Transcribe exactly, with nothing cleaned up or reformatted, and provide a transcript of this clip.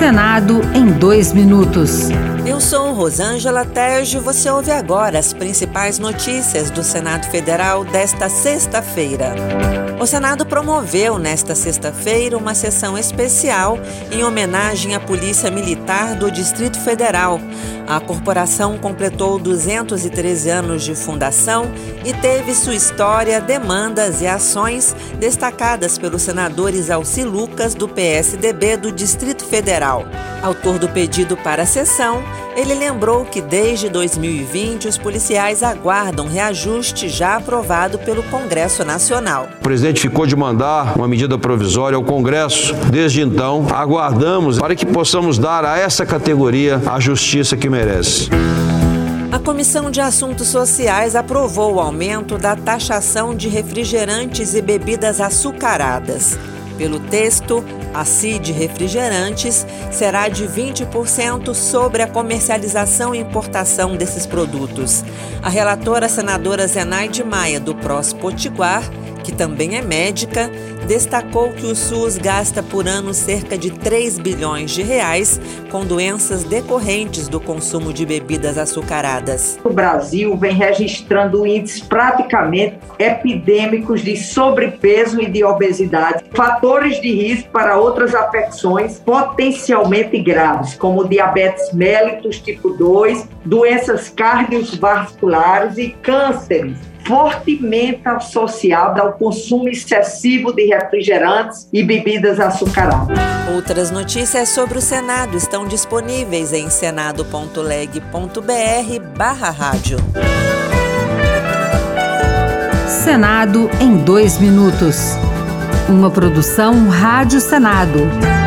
Senado em dois minutos. Eu sou Rosângela Tergio. Você ouve agora as principais notícias do Senado Federal desta sexta-feira. O Senado promoveu nesta sexta-feira uma sessão especial em homenagem à Polícia Militar do Distrito Federal. A corporação completou duzentos e treze anos de fundação e teve sua história, demandas e ações destacadas pelos senadores Alci Lucas, do P S D B do Distrito Federal. Autor do pedido para a sessão, ele lembrou que desde dois mil e vinte os policiais aguardam reajuste já aprovado pelo Congresso Nacional. O presidente ficou de mandar uma medida provisória ao Congresso. Desde então, aguardamos para que possamos dar a essa categoria a justiça que merece. A Comissão de Assuntos Sociais aprovou o aumento da taxação de refrigerantes e bebidas açucaradas. Pelo texto, a C I de refrigerantes será de vinte por cento sobre a comercialização e importação desses produtos. A relatora senadora Zenaide Maia, do P R O S Potiguar, que também é médica, destacou que o SUS gasta por ano cerca de três bilhões de reais com doenças decorrentes do consumo de bebidas açucaradas. O Brasil vem registrando índices praticamente epidêmicos de sobrepeso e de obesidade, fatores de risco para outras afecções potencialmente graves, como diabetes mellitus tipo dois, doenças cardiovasculares e cânceres, fortemente associado ao consumo excessivo de refrigerantes e bebidas açucaradas. Outras notícias sobre o Senado estão disponíveis em senado.leg.br barra rádio. Senado em dois minutos. Uma produção Rádio Senado.